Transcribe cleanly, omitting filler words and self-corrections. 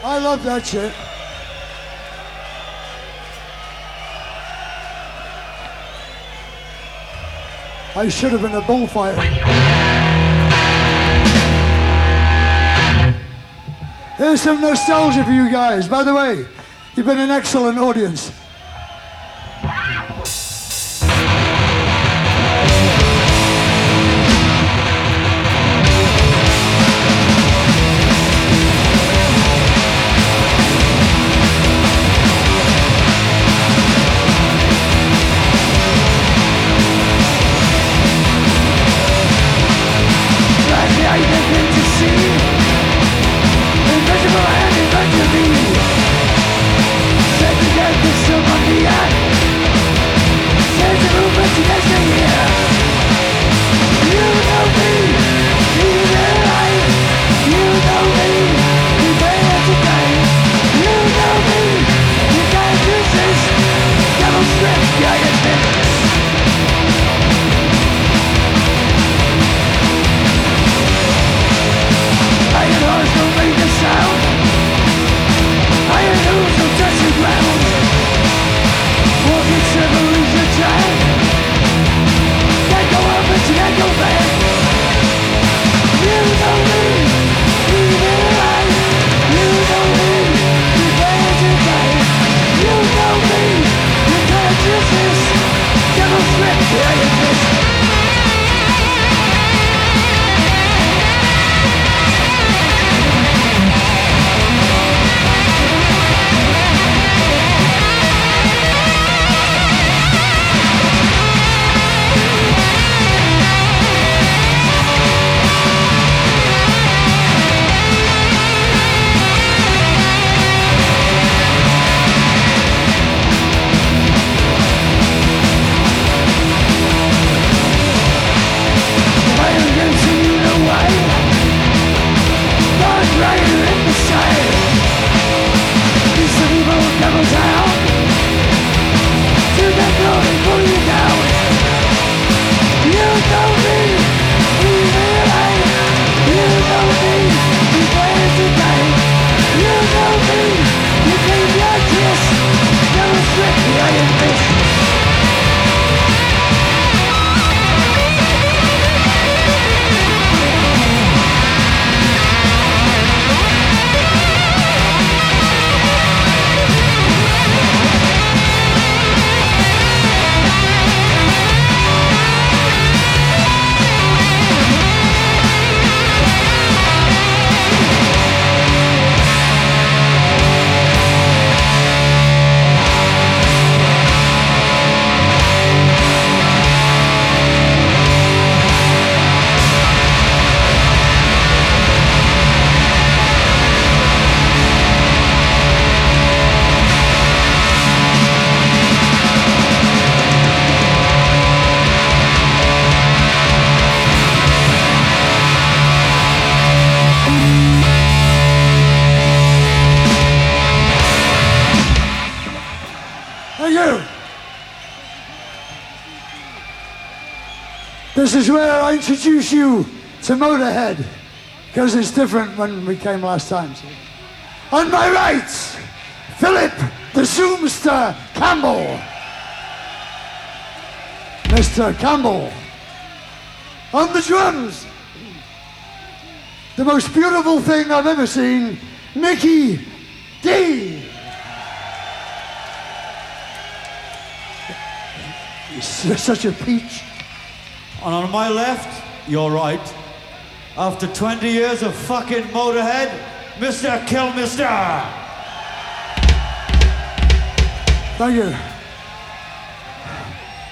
I love that shit. I should have been a bullfighter. Here's some nostalgia for you guys. By the way, you've been an excellent audience. This is where I introduce you to Motorhead, because it's different when we came last time. On my right, Philip the Zoomster Campbell. Mr. Campbell. On the drums, the most beautiful thing I've ever seen, Mickey D. He's such a peach. And on my left, your right, after 20 years of fucking Motorhead, Mr. Kilmister. Thank you.